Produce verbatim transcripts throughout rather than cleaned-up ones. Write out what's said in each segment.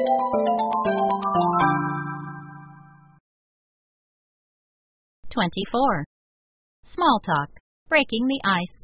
twenty-four. Small talk. Breaking the ice.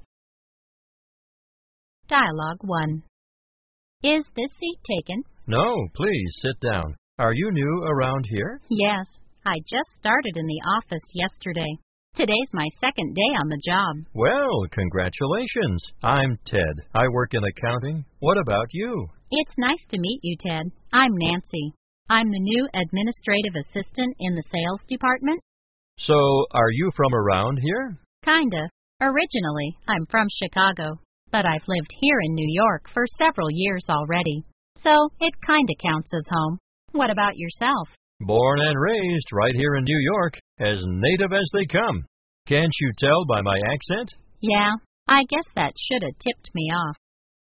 Dialogue one. Is this seat taken? No, please sit down. Are you new around here? Yes. I just started in the office yesterday. Today's my second day on the job. Well, congratulations. I'm Ted. I work in accounting. What about you? It's nice to meet you, Ted. I'm Nancy. I'm the new administrative assistant in the sales department. So, are you from around here? Kinda. Originally, I'm from Chicago, but I've lived here in New York for several years already, so it kinda counts as home. What about yourself? Born and raised right here in New York, as native as they come. Can't you tell by my accent? Yeah, I guess that should have tipped me off.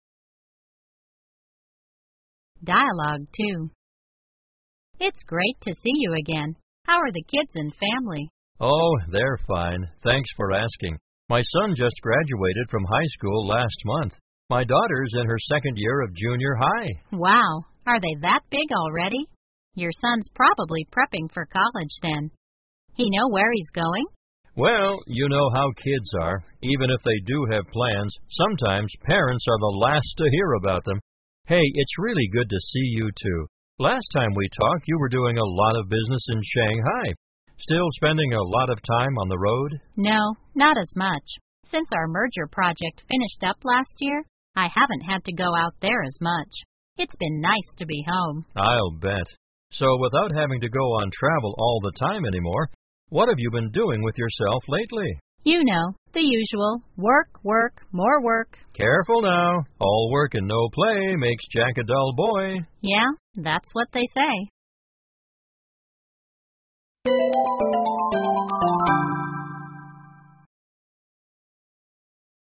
Dialogue two. It's great to see you again. How are the kids and family? Oh, they're fine. Thanks for asking. My son just graduated from high school last month. My daughter's in her second year of junior high. Wow, are they that big already? Your son's probably prepping for college then. He know where he's going? Well, you know how kids are. Even if they do have plans, sometimes parents are the last to hear about them. Hey, it's really good to see you too. Last time we talked, you were doing a lot of business in Shanghai. Still spending a lot of time on the road? No, not as much. Since our merger project finished up last year, I haven't had to go out there as much. It's been nice to be home. I'll bet. So without having to go on travel all the time anymore, what have you been doing with yourself lately? You know, the usual. Work, work, more work. Careful now. All work and no play makes Jack a dull boy. Yeah, that's what they say.